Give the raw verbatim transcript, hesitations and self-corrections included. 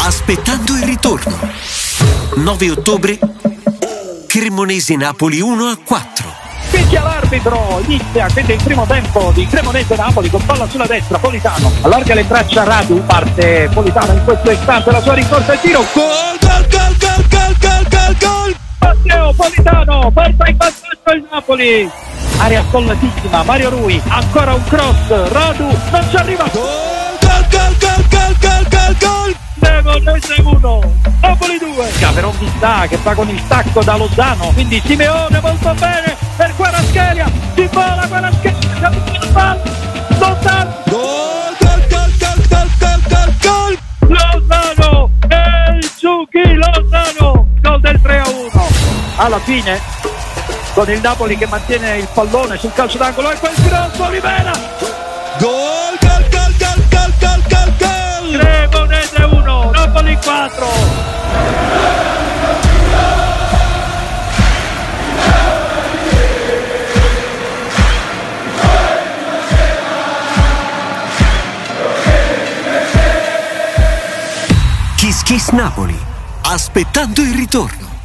aspettando il ritorno. nove ottobre, Cremonese-Napoli uno a quattro. Fischia l'arbitro, inizia quindi il primo tempo di Cremonese-Napoli con palla sulla destra, Politano allarga le braccia, Radu, parte Politano in questo istante, la sua rincorsa e tiro, gol, gol, gol, gol, gol, gol, gol, gol, Matteo Politano, porta in vantaggio il Napoli, area solletissima, Mario Rui, ancora un cross, Radu, non ci arriva, gol, gol, gol, gol, gol, gol, gol, gol, Cremonese uno, Napoli due, Gaveron Vistà che fa con il tacco da Lozano, quindi Simeone molto bene per Kvaratskhelia, si vola Kvaratskhelia, Lozano, gol, gol, gol, gol, gol, gol, gol, Lozano, e il Suki Lozano, gol del tre a uno, alla fine con il Napoli che mantiene il pallone sul calcio d'angolo e quel cross Olivera, gol, gol, gol, gol, gol, gol, gol, gol, Cremonese uno, Napoli quattro. Kiss Kiss Napoli, aspettando il ritorno.